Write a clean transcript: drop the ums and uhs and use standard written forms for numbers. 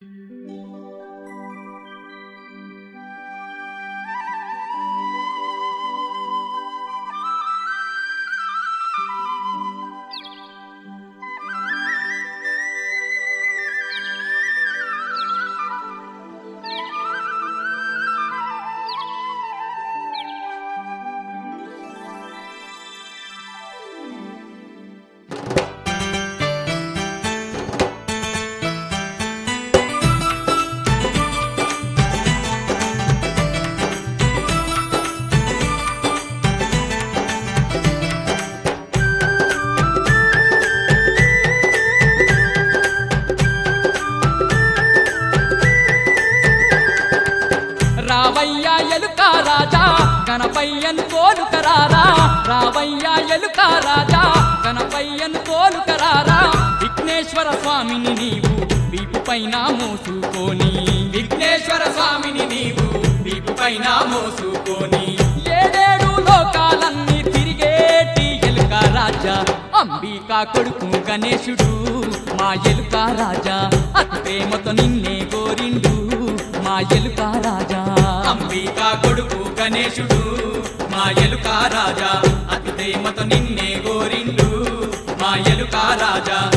రావయ్యా ఎలుక రాజా గణపయ్యను కోలుకరారా, రావయ్యా ఎలుక రాజా గణపయ్యను కోలుకరారా. విఘ్నేశ్వర స్వామిని నీవు వీపు పైన మోసుకొని, విఘ్నేశ్వర స్వామిని నీవు వీపు పైన మోసుకొని, ఏడేడు లోకాలన్నీ తిరిగేటి ఎలుక రాజా అంబికా కొడుకు గణేశుడు మా ఎలుక రాజా అతి ప్రేమతో నిన్నే కోరిండు మా ఎలుక రాజా. అంబికా కొడుకు గణేశుడు మా ఎలుక రాజా అతి ప్రేమతో నిన్నే కోరిండు మా ఎలుక రాజా.